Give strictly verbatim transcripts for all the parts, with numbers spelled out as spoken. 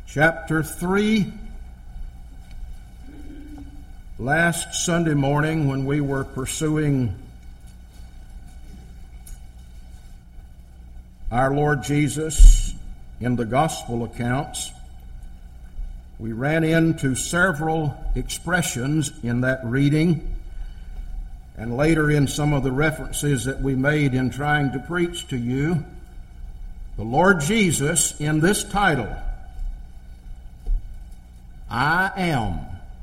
chapter three. Last Sunday morning, when we were pursuing our Lord Jesus in the gospel accounts, we ran into several expressions in that reading, and later in some of the references that we made in trying to preach to you, the Lord Jesus in this title, I am.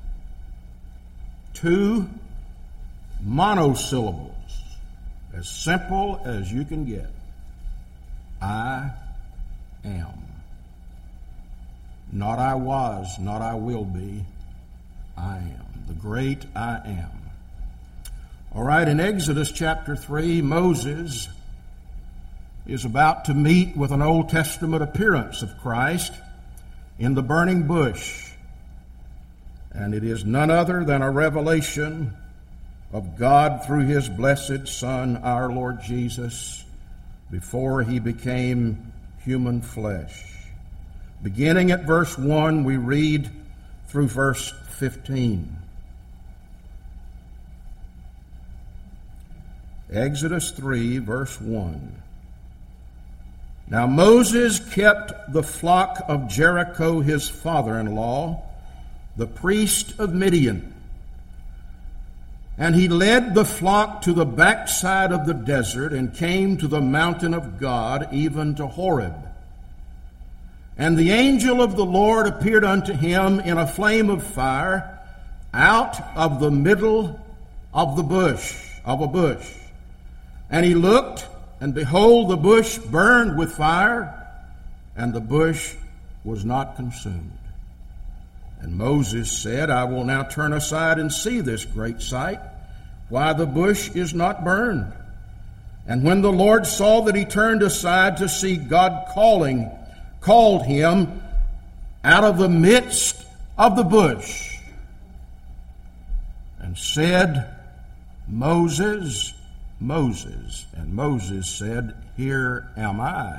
Two monosyllables, as simple as you can get. I am. Not I was, not I will be. I am. The great I am. All right, in Exodus chapter three, Moses is about to meet with an Old Testament appearance of Christ in the burning bush. And it is none other than a revelation of God through His blessed Son, our Lord Jesus, before He became human flesh. Beginning at verse one, we read through verse fifteen. Exodus three, verse one. Now Moses kept the flock of Jericho, his father-in-law, the priest of Midian. And he led the flock to the backside of the desert and came to the mountain of God, even to Horeb. And the angel of the Lord appeared unto him in a flame of fire out of the middle of the bush, of a bush. And he looked, and behold, the bush burned with fire, and the bush was not consumed. And Moses said, I will now turn aside and see this great sight, why the bush is not burned. And when the Lord saw that he turned aside to see, God calling, called him out of the midst of the bush and said, Moses, Moses. And Moses said, Here am I.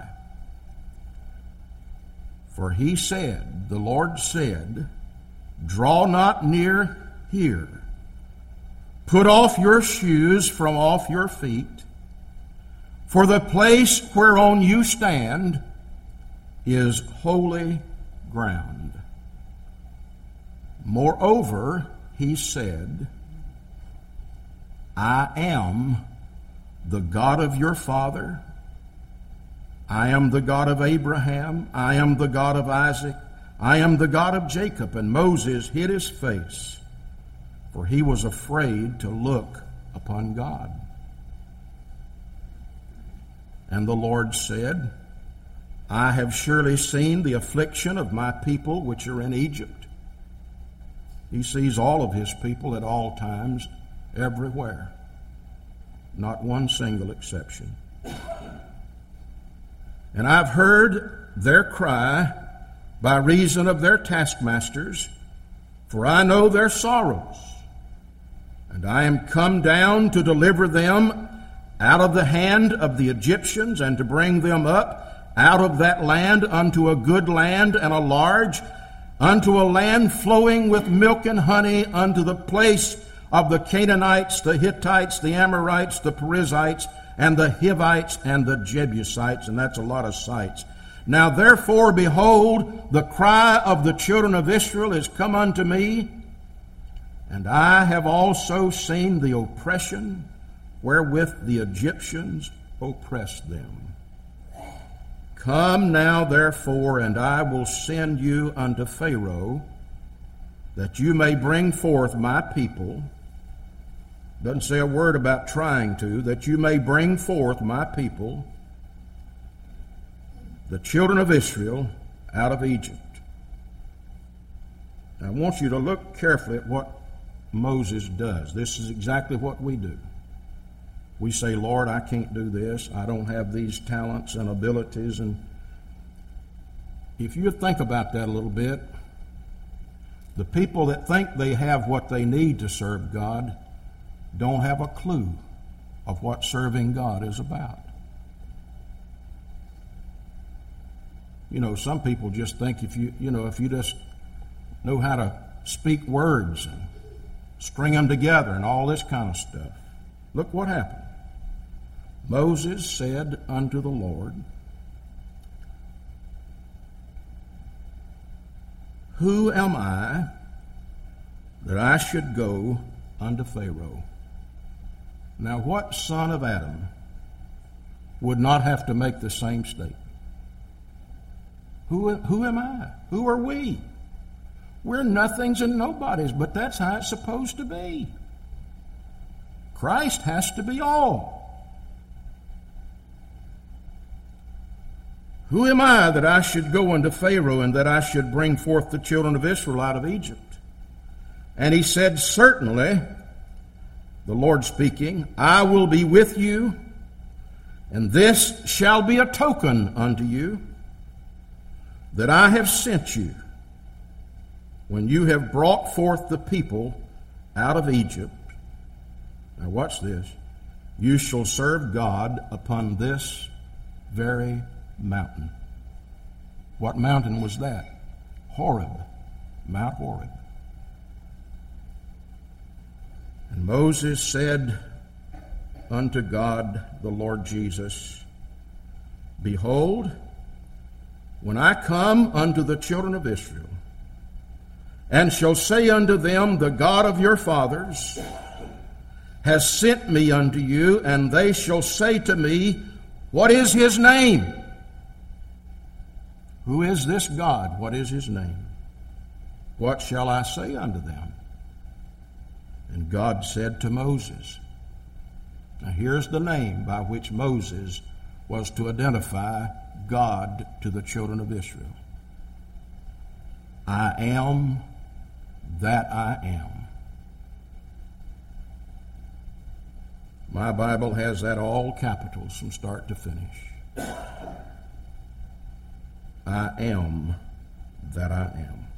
For he said, the Lord said, Draw not near here. Put off your shoes from off your feet, for the place whereon you stand is holy ground. Moreover, he said, I am the God of your father. I am the God of Abraham. I am the God of Isaac. I am the God of Jacob. And Moses hid his face, for he was afraid to look upon God. And the Lord said, I have surely seen the affliction of my people which are in Egypt. He sees all of his people at all times, everywhere. Not one single exception. And I've heard their cry by reason of their taskmasters, for I know their sorrows. And I am come down to deliver them out of the hand of the Egyptians, and to bring them up out of that land unto a good land and a large, unto a land flowing with milk and honey, unto the place of the Canaanites, the Hittites, the Amorites, the Perizzites, and the Hivites, and the Jebusites. And that's a lot of sites. Now therefore, behold, the cry of the children of Israel is come unto me, and I have also seen the oppression wherewith the Egyptians oppressed them. Come now therefore, and I will send you unto Pharaoh, that you may bring forth my people. Doesn't say a word about trying to, that you may bring forth my people, the children of Israel, out of Egypt. Now, I want you to look carefully at what Moses does. This is exactly what we do. We say, Lord, I can't do this. I don't have these talents and abilities. And if you think about that a little bit, the people that think they have what they need to serve God don't have a clue of what serving God is about. You know, some people just think if you, you know, if you just know how to speak words and string them together and all this kind of stuff. Look what happened. Moses said unto the Lord, Who am I that I should go unto Pharaoh? Now, what son of Adam would not have to make the same statement? Who, who am I? Who are we? We're nothings and nobodies, but that's how it's supposed to be. Christ has to be all. Who am I that I should go unto Pharaoh and that I should bring forth the children of Israel out of Egypt? And he said, Certainly, the Lord speaking, I will be with you, and this shall be a token unto you that I have sent you when you have brought forth the people out of Egypt. Now watch this. You shall serve God upon this very mountain. What mountain was that? Horeb, Mount Horeb. And Moses said unto God, the Lord Jesus, Behold, when I come unto the children of Israel, and shall say unto them, The God of your fathers has sent me unto you, and they shall say to me, What is his name? Who is this God? What is his name? What shall I say unto them? And God said to Moses, now here's the name by which Moses was to identify God to the children of Israel. I am that I am. My Bible has that all capitals from start to finish. I am that I am.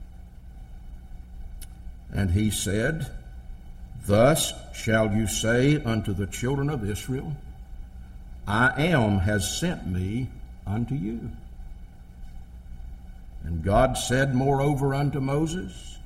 And he said, Thus shall you say unto the children of Israel, I am has sent me unto you. And God said moreover unto Moses,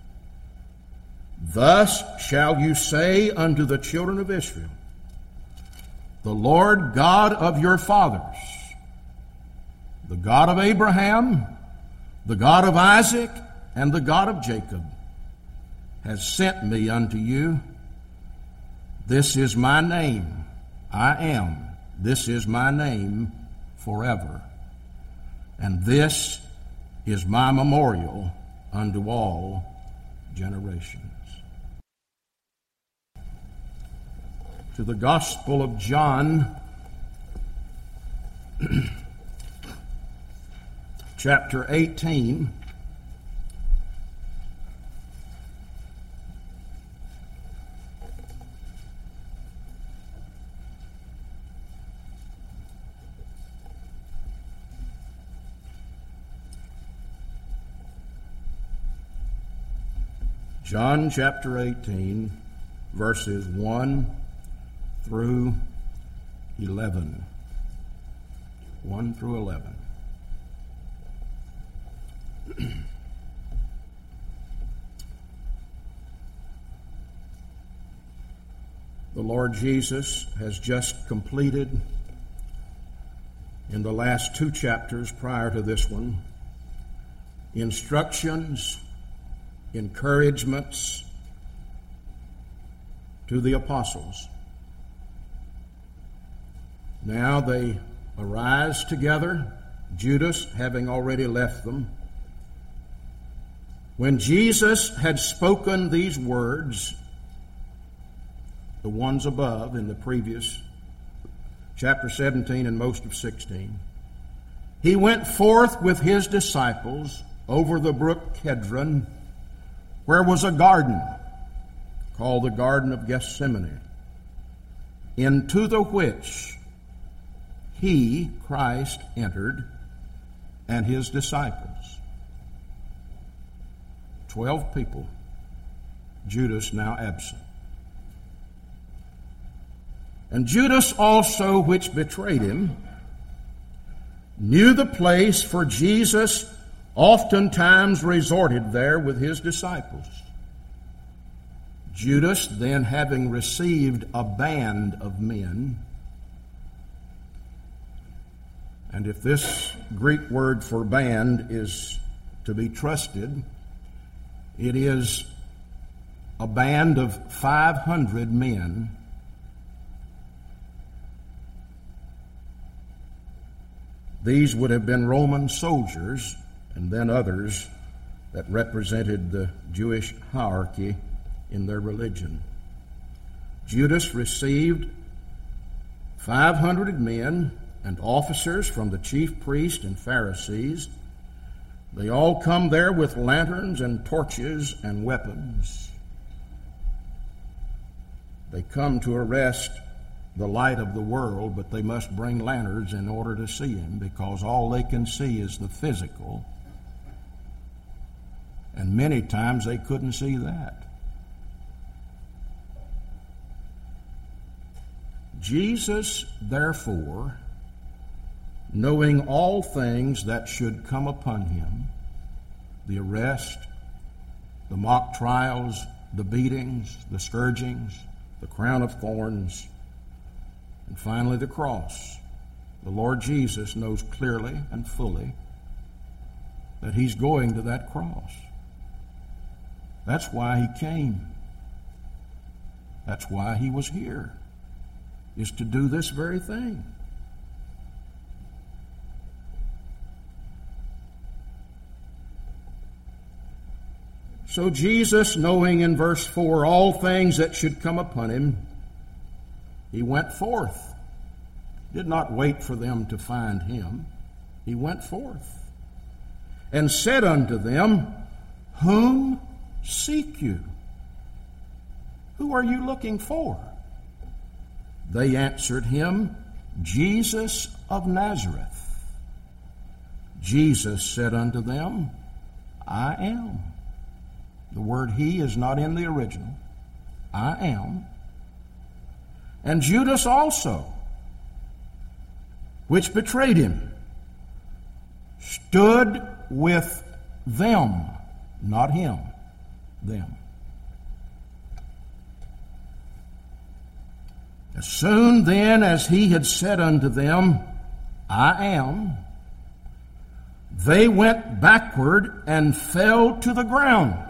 Thus shall you say unto the children of Israel, The Lord God of your fathers, the God of Abraham, the God of Isaac, and the God of Jacob, has sent me unto you. This is my name. I am. This is my name forever. And this is my memorial unto all generations. To the Gospel of John, chapter eighteen. John chapter eighteen, verses one through eleven. one through eleven. The Lord Jesus has just completed, in the last two chapters prior to this one, instructions, encouragements to the apostles. Now they arise together, Judas having already left them. When Jesus had spoken these words, the ones above in the previous chapter seventeen and most of sixteen, he went forth with his disciples over the brook Kedron, where was a garden called the Garden of Gethsemane, into the which he, Christ, entered, and his disciples. Twelve people, Judas now absent. And Judas also, which betrayed him, knew the place, for Jesus oftentimes resorted there with his disciples. Judas, then, having received a band of men, and if this Greek word for band is to be trusted, it is a band of five hundred men. These would have been Roman soldiers, and then others that represented the Jewish hierarchy in their religion. Judas received five hundred men and officers from the chief priests and Pharisees. They all come there with lanterns and torches and weapons. They come to arrest the light of the world, but they must bring lanterns in order to see him, because all they can see is the physical. And many times they couldn't see that. Jesus, therefore, knowing all things that should come upon him, the arrest, the mock trials, the beatings, the scourgings, the crown of thorns, and finally the cross, the Lord Jesus knows clearly and fully that he's going to that cross. That's why he came. That's why he was here, is to do this very thing. So Jesus, knowing in verse four all things that should come upon him, he went forth. Did not wait for them to find him. He went forth and said unto them, Whom seek you? Who are you looking for? They answered him, Jesus of Nazareth. Jesus said unto them, I am. The word he is not in the original. I am. And Judas also, which betrayed him, stood with them, not him, them. As soon then as he had said unto them, I am, they went backward and fell to the ground.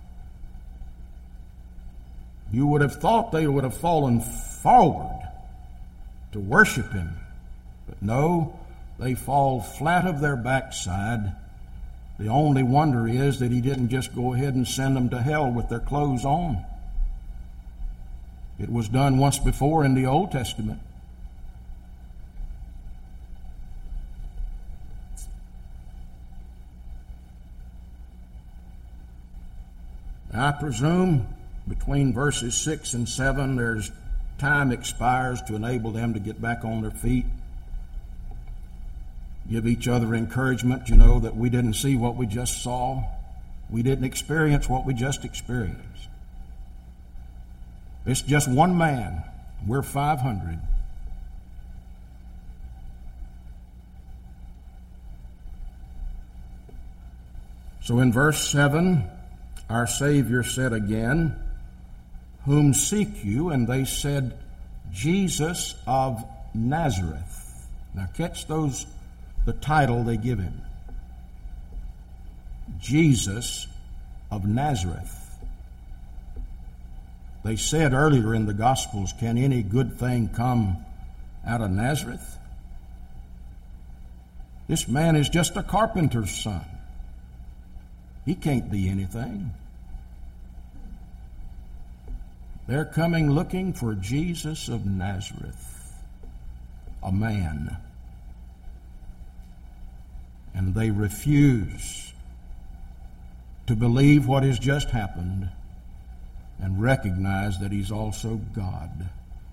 You would have thought they would have fallen forward to worship him. But no, they fall flat of their backside. The only wonder is that he didn't just go ahead and send them to hell with their clothes on. It was done once before in the Old Testament. I presume between verses six and seven, there's time expires to enable them to get back on their feet. Give each other encouragement, you know, that we didn't see what we just saw. We didn't experience what we just experienced. It's just one man. We're five hundred. So in verse seven, our Savior said again, Whom seek you? And they said, Jesus of Nazareth. Now catch those, the title they give him. Jesus of Nazareth. They said earlier in the Gospels, can any good thing come out of Nazareth? This man is just a carpenter's son. He can't be anything. They're coming looking for Jesus of Nazareth, a man. And they refuse to believe what has just happened and recognize that he's also God.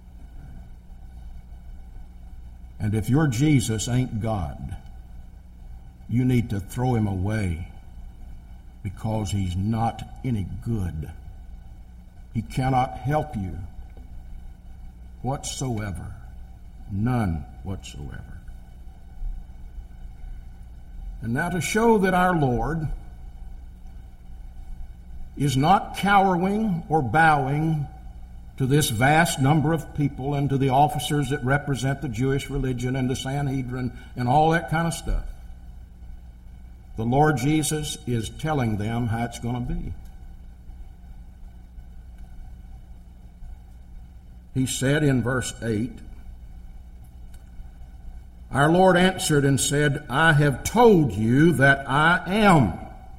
And if your Jesus ain't God, you need to throw him away, because he's not any good. He cannot help you whatsoever. None whatsoever. And now to show that our Lord is not cowering or bowing to this vast number of people and to the officers that represent the Jewish religion and the Sanhedrin and all that kind of stuff, the Lord Jesus is telling them how it's going to be. He said in verse eight, our Lord answered and said, I have told you that I am.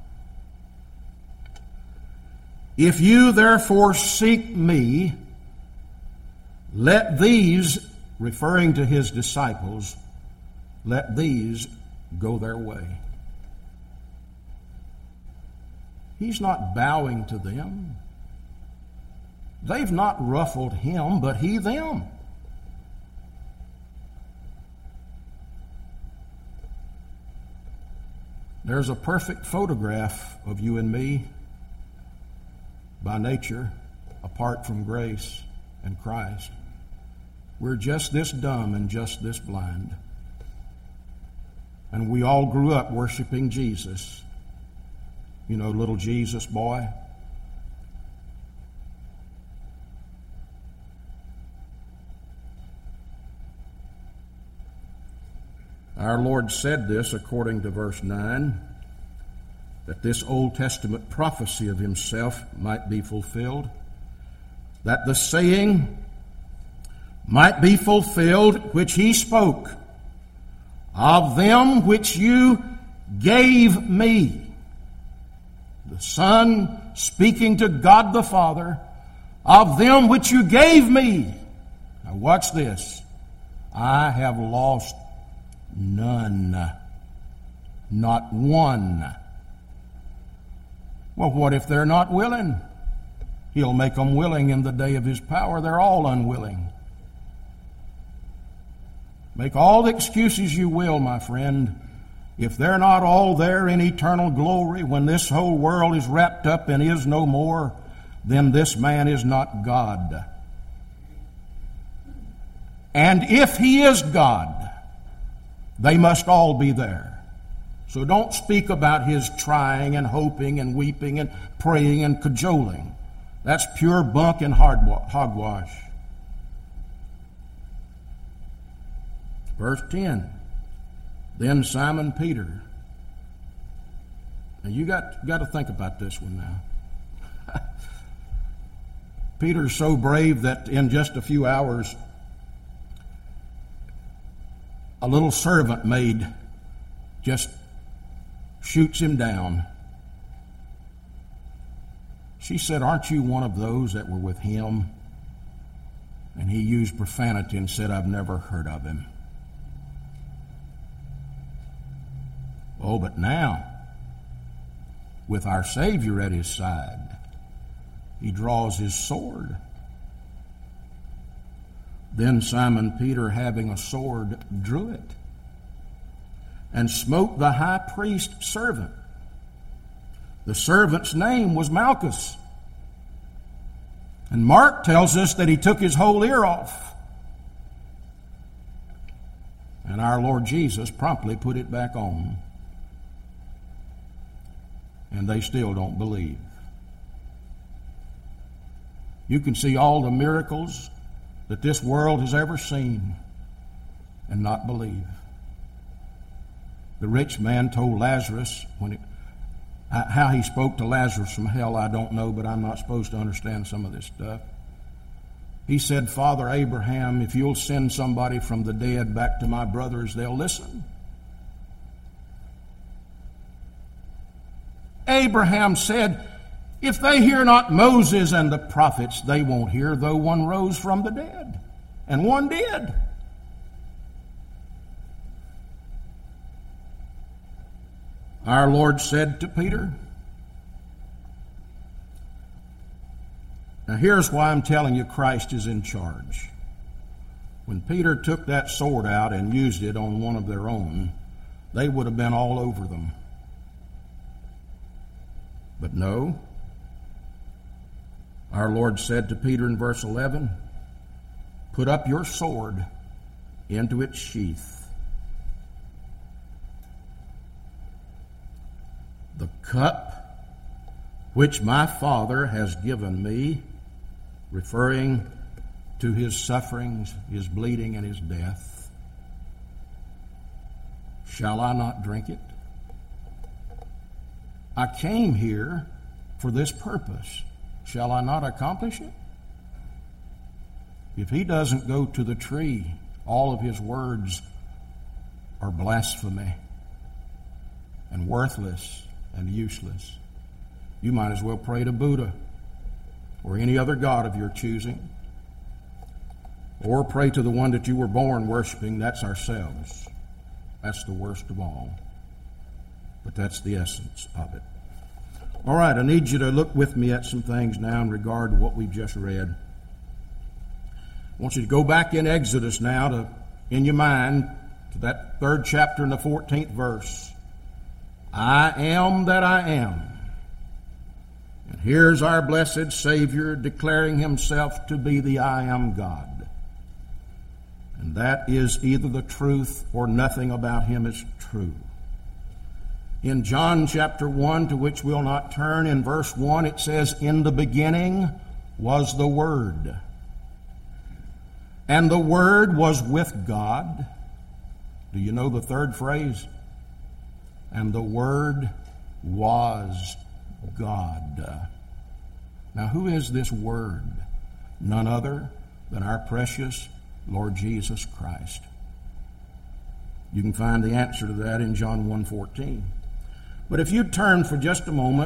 If you therefore seek me, let these, referring to his disciples, let these go their way. He's not bowing to them. They've not ruffled him, but he them. There's a perfect photograph of you and me by nature, apart from grace and Christ. We're just this dumb and just this blind. And we all grew up worshiping Jesus. You know, little Jesus boy. Our Lord said this, according to verse nine, that this Old Testament prophecy of himself might be fulfilled, that the saying might be fulfilled which he spoke, of them which you gave me. The Son speaking to God the Father, of them which you gave me. Now watch this. I have lost none. Not one. Well, what if they're not willing? He'll make them willing in the day of his power. They're all unwilling. Make all the excuses you will, my friend. If they're not all there in eternal glory, when this whole world is wrapped up and is no more, then this man is not God. And if he is God, they must all be there. So don't speak about his trying and hoping and weeping and praying and cajoling. That's pure bunk and hogwash. Verse ten. Then Simon Peter. Now you got, got to think about this one now. Peter's so brave that in just a few hours, a little servant maid just shoots him down. She said, aren't you one of those that were with him? And he used profanity and said, I've never heard of him. Oh, but now, with our Savior at his side, he draws his sword. Then Simon Peter, having a sword, drew it and smote the high priest's servant. The servant's name was Malchus. And Mark tells us that he took his whole ear off. And our Lord Jesus promptly put it back on. And they still don't believe. You can see all the miracles that this world has ever seen and not believe. The rich man told Lazarus, when it, how he spoke to Lazarus from hell, I don't know, but I'm not supposed to understand some of this stuff. He said, Father Abraham, if you'll send somebody from the dead back to my brothers, they'll listen. Abraham said, if they hear not Moses and the prophets, they won't hear, though one rose from the dead. And one did. Our Lord said to Peter, now here's why I'm telling you Christ is in charge. When Peter took that sword out and used it on one of their own, they would have been all over them. But no. Our Lord said to Peter in verse eleven, put up your sword into its sheath. the cup which my Father has given me, referring to his sufferings, his bleeding, and his death, shall I not drink it? I came here for this purpose. Shall I not accomplish it? If he doesn't go to the tree, all of his words are blasphemy and worthless and useless. You might as well pray to Buddha or any other god of your choosing, or pray to the one that you were born worshiping. That's ourselves. That's the worst of all. But that's the essence of it. All right, I need you to look with me at some things now in regard to what we've just read. I want you to go back in Exodus now, to in your mind, to that third chapter and the fourteenth verse. I am that I am. And here's our blessed Savior declaring himself to be the I am God. And that is either the truth or nothing about him is true. In John chapter one, to which we'll not turn, in verse one, it says, in the beginning was the Word. And the Word was with God. Do you know the third phrase? And the Word was God. Now, who is this Word? None other than our precious Lord Jesus Christ. You can find the answer to that in John one fourteen. But if you turn for just a moment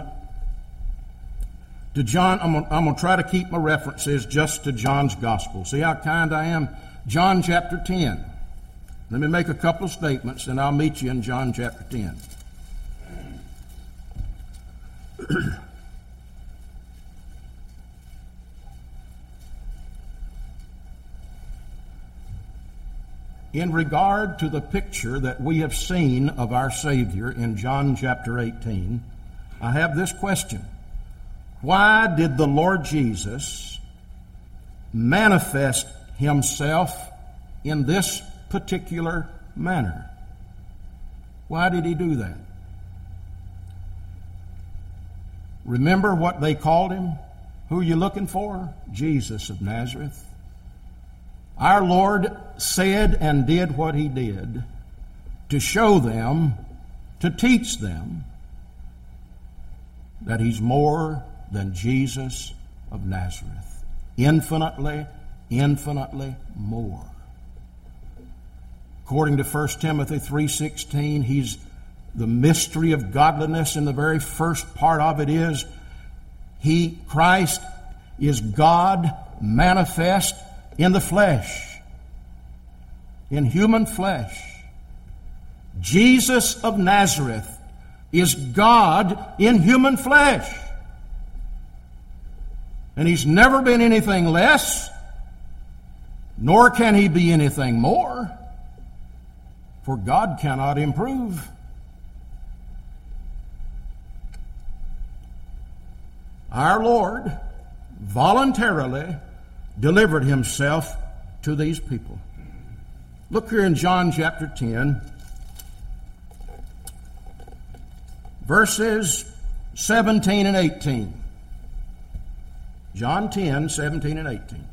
to John, I'm going, I'm going to try to keep my references just to John's Gospel. See how kind I am? John chapter ten. Let me make a couple of statements, and I'll meet you in John chapter ten. In regard to the picture that we have seen of our Savior in John chapter eighteen, I have this question. Why did the Lord Jesus manifest himself in this particular manner? Why did he do that? Remember what they called him? Who are you looking for? Jesus of Nazareth. Our Lord said and did what he did to show them, to teach them, that he's more than Jesus of Nazareth. Infinitely, infinitely more. According to First Timothy three sixteen, he's the mystery of godliness, and the very first part of it is he, Christ, is God manifest in the flesh, in human flesh. Jesus of Nazareth is God in human flesh. And he's never been anything less, nor can he be anything more, for God cannot improve. Our Lord voluntarily delivered himself to these people. Look here in John chapter ten, verses seventeen and eighteen. John ten, seventeen and eighteen.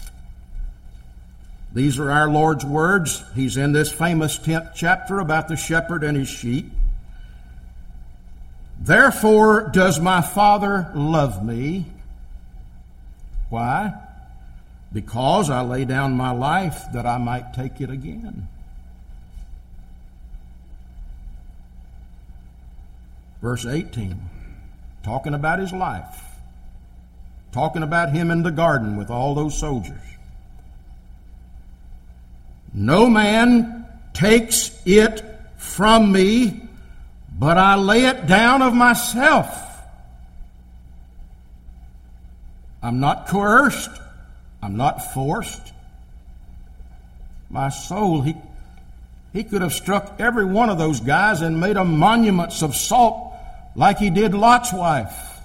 These are our Lord's words. He's in this famous tenth chapter about the shepherd and his sheep. Therefore does my Father love me. Why? Because I lay down my life that I might take it again. Verse eighteen, talking about his life, talking about him in the garden with all those soldiers. No man takes it from me, but I lay it down of myself. I'm not coerced. I'm not forced. My soul, he, he could have struck every one of those guys and made them monuments of salt like he did Lot's wife.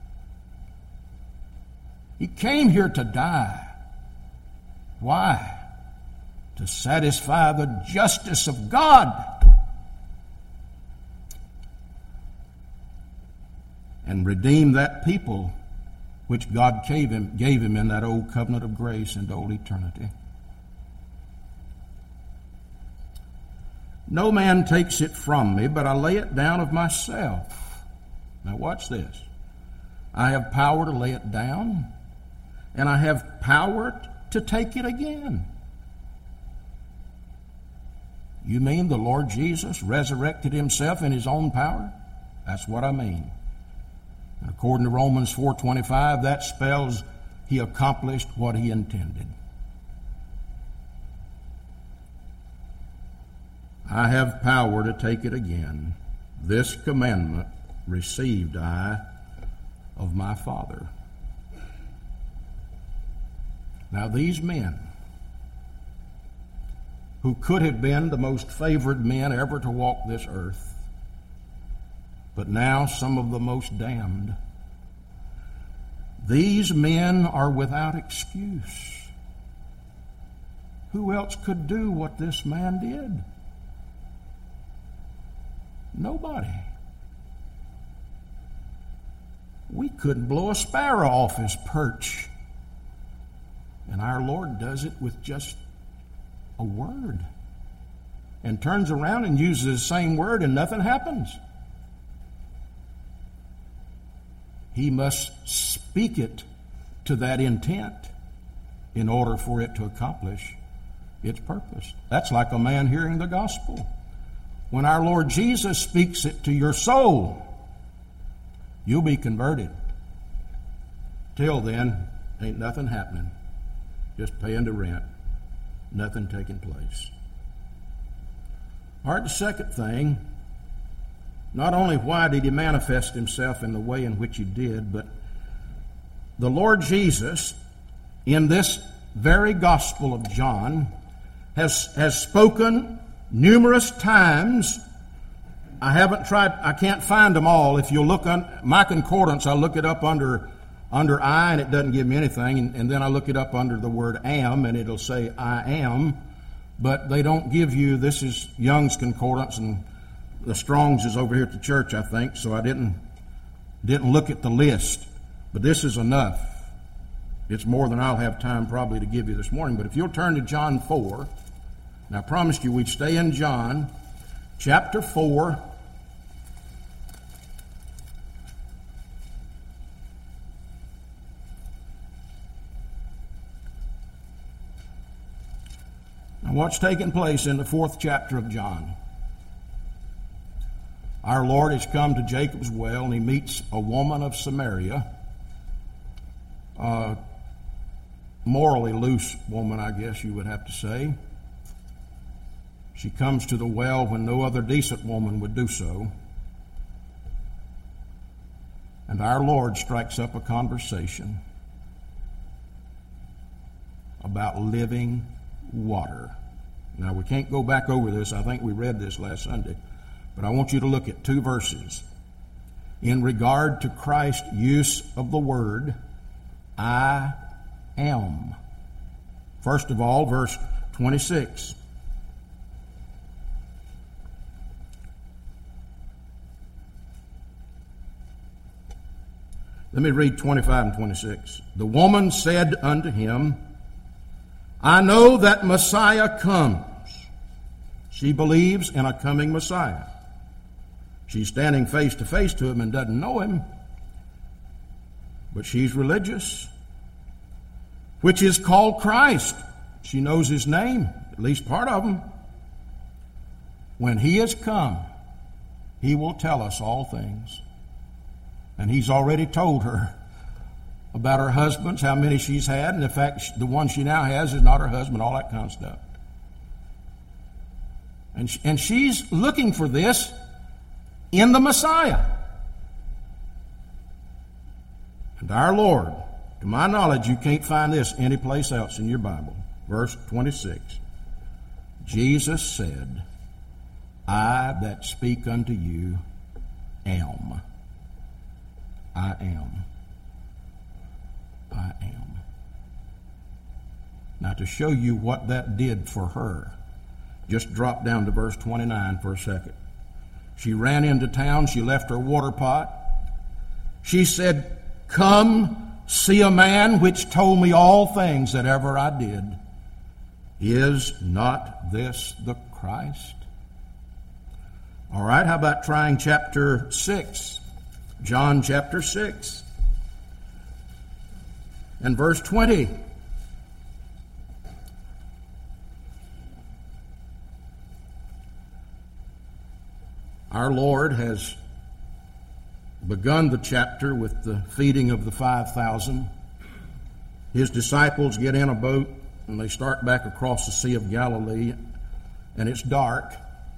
He came here to die. Why? To satisfy the justice of God. and redeem that people which God gave him, gave him in that old covenant of grace and old eternity. No man takes it from me, but I lay it down of myself. Now watch this. I have power to lay it down, and I have power to take it again. You mean the Lord Jesus resurrected himself in his own power? That's what I mean. And according to Romans four twenty-five, that spells he accomplished what he intended. I have power to take it again. This commandment received I of my Father. Now these men, who could have been the most favored men ever to walk this earth, but now some of the most damned, these men are without excuse. Who else could do what this man did? Nobody. We couldn't blow a sparrow off his perch. And our Lord does it with just a word. And turns around and uses the same word and nothing happens. He must speak it to that intent in order for it to accomplish its purpose. That's like a man hearing the gospel. When our Lord Jesus speaks it to your soul, you'll be converted. Till then, ain't nothing happening. Just paying the rent. Nothing taking place. All right, the second thing, not only why did he manifest himself in the way in which he did, but the Lord Jesus, in this very Gospel of John, has, has spoken numerous times. I haven't tried, I can't find them all. If you look on my concordance, I look it up under under I, and it doesn't give me anything, and, and then I look it up under the word am, and it'll say I am, but they don't give you, this is Young's concordance, and the Strong's is over here at the church, I think, so I didn't didn't look at the list, but this is enough. It's more than I'll have time probably to give you this morning, but if you'll turn to John four, and I promised you we'd stay in John, chapter four. Now, what's taking place in the fourth chapter of John? Our Lord has come to Jacob's well, and he meets a woman of Samaria, a morally loose woman, I guess you would have to say. She comes to the well when no other decent woman would do so. And our Lord strikes up a conversation about living water. Now, we can't go back over this. I think we read this last Sunday. But I want you to look at two verses in regard to Christ's use of the word, I am. First of all, verse twenty-six. Let me read twenty-five and twenty-six. The woman said unto him, I know that Messiah comes. She believes in a coming Messiah. She's standing face to face to him and doesn't know him, but she's religious, which is called Christ. She knows his name, at least part of him. When he has come, he will tell us all things. And he's already told her about her husbands, how many she's had, and the fact the one she now has is not her husband, all that kind of stuff. And, she, and she's looking for this in the Messiah. And our Lord, to my knowledge, you can't find this anyplace else in your Bible. Verse twenty-six. Jesus said, I that speak unto you am. I am. I am. Now, to show you what that did for her, just drop down to verse twenty-nine for a second. She ran into town. She left her water pot. She said, "Come, see a man which told me all things that ever I did. Is not this the Christ?" All right, how about trying chapter six? John chapter six and verse twenty. Our Lord has begun the chapter with the feeding of the five thousand. His disciples get in a boat and they start back across the Sea of Galilee, and it's dark.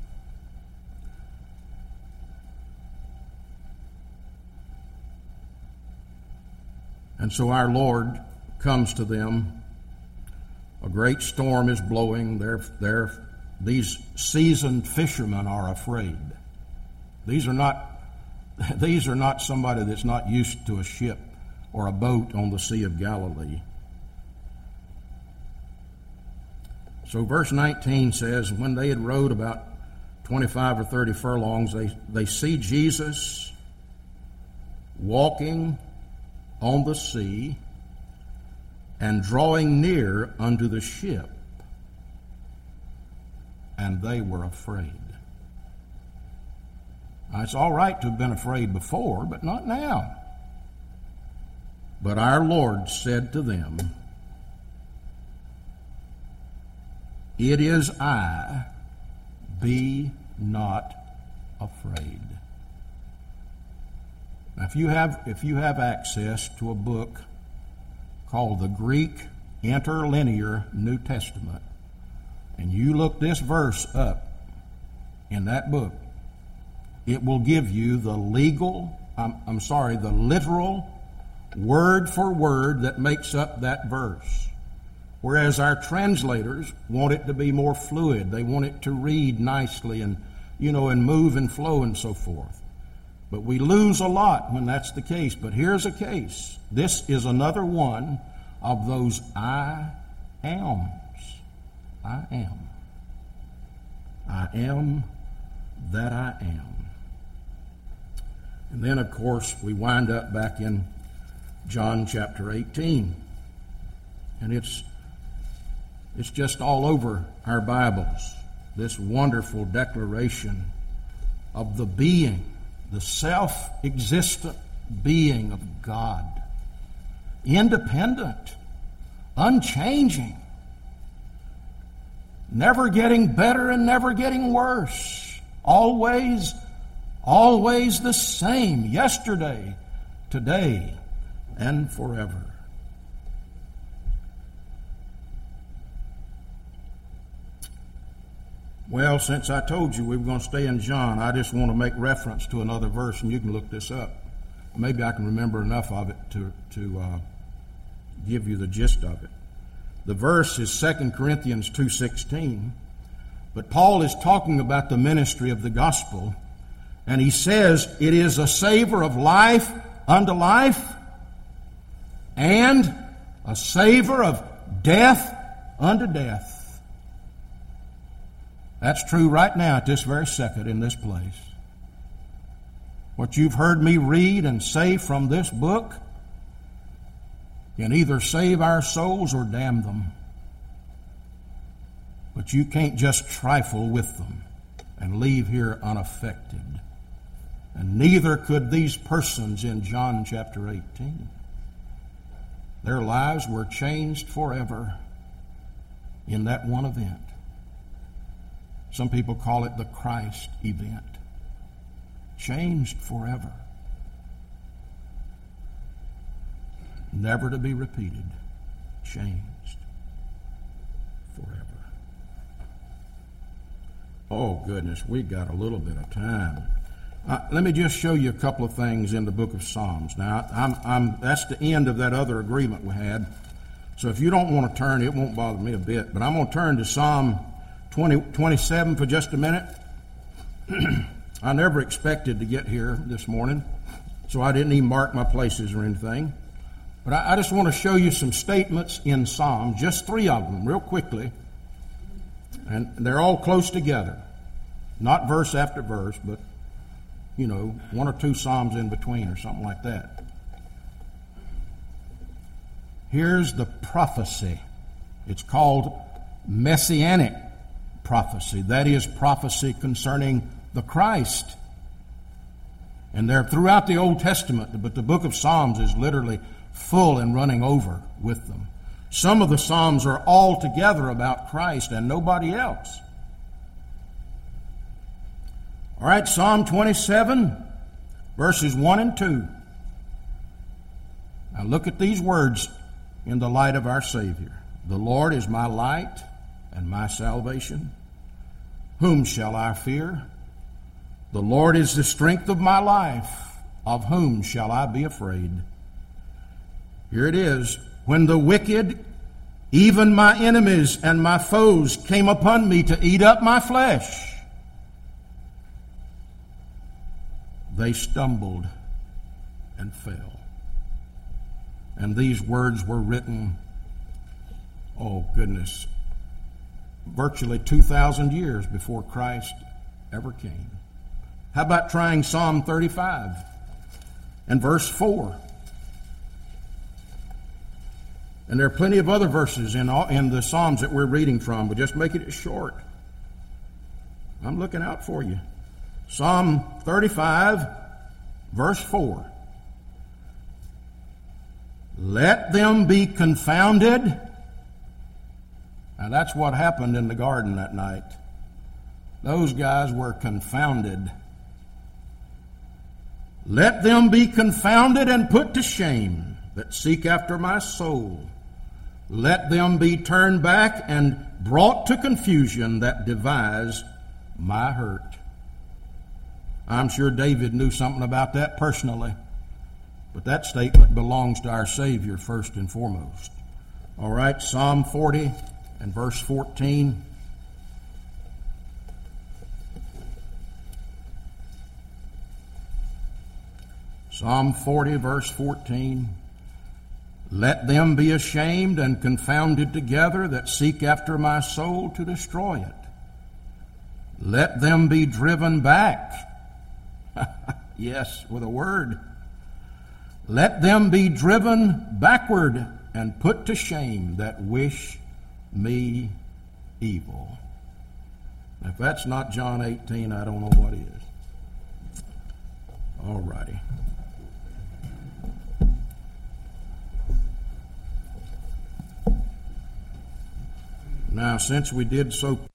And so our Lord comes to them. A great storm is blowing. They're, they're, these seasoned fishermen are afraid. These are not, these are not somebody that's not used to a ship or a boat on the Sea of Galilee. So verse nineteen says, when they had rowed about twenty-five or thirty furlongs, they, they see Jesus walking on the sea and drawing near unto the ship, and they were afraid. Now, it's all right to have been afraid before, but not now. But our Lord said to them, "It is I, be not afraid." Now, if you have if you have access to a book called the Greek Interlinear New Testament, and you look this verse up in that book, it will give you the legal, I'm, I'm sorry, the literal word for word that makes up that verse. Whereas our translators want it to be more fluid. They want it to read nicely and, you know, and move and flow and so forth. But we lose a lot when that's the case. But here's a case. This is another one of those I ams. I am. I am that I am. And then, of course, we wind up back in John chapter eighteen. And it's it's just all over our Bibles, this wonderful declaration of the being, the self-existent being of God, independent, unchanging, never getting better and never getting worse, always, always the same, yesterday, today, and forever. Well, since I told you we were going to stay in John, I just want to make reference to another verse, and you can look this up. Maybe I can remember enough of it to, to uh, give you the gist of it. The verse is Second Corinthians two sixteen, but Paul is talking about the ministry of the gospel, and he says it is a savor of life unto life and a savor of death unto death. That's true right now at this very second in this place. What you've heard me read and say from this book can either save our souls or damn them. But you can't just trifle with them and leave here unaffected. And neither could these persons in John chapter eighteen. Their lives were changed forever in that one event. Some people call it the Christ event. Changed forever. Never to be repeated. Changed forever. Oh, goodness, we got a little bit of time. Uh, let me just show you a couple of things in the book of Psalms. Now, I'm, I'm, that's the end of that other agreement we had. So if you don't want to turn, it won't bother me a bit. But I'm going to turn to Psalm twenty, twenty-seven for just a minute. I never expected to get here this morning, so I didn't even mark my places or anything. But I, I just want to show you some statements in Psalm, just three of them, real quickly. And they're all close together. Not verse after verse, but you know, one or two Psalms in between or something like that. Here's the prophecy. It's called messianic prophecy. That is prophecy concerning the Christ. And they're throughout the Old Testament, but the book of Psalms is literally full and running over with them. Some of the Psalms are all together about Christ and nobody else. All right, Psalm twenty-seven, verses one and two. Now look at these words in the light of our Savior. The Lord is my light and my salvation. Whom shall I fear? The Lord is the strength of my life. Of whom shall I be afraid? Here it is. When the wicked, even my enemies and my foes, came upon me to eat up my flesh, they stumbled and fell. And these words were written, oh goodness, virtually two thousand years before Christ ever came. How about trying Psalm thirty-five and verse four? And there are plenty of other verses in, all, in the Psalms that we're reading from, but just making it short. I'm looking out for you. Psalm thirty-five, verse four. Let them be confounded. Now that's what happened in the garden that night. Those guys were confounded. Let them be confounded and put to shame that seek after my soul. Let them be turned back and brought to confusion that devise my hurt. I'm sure David knew something about that personally, but that statement belongs to our Savior first and foremost. All right, Psalm forty and verse fourteen. Psalm forty, verse fourteen. Let them be ashamed and confounded together that seek after my soul to destroy it. Let them be driven back. Yes, with a word. Let them be driven backward and put to shame that wish me evil. If that's not John eighteen, I don't know what is. All righty. Now, since we did so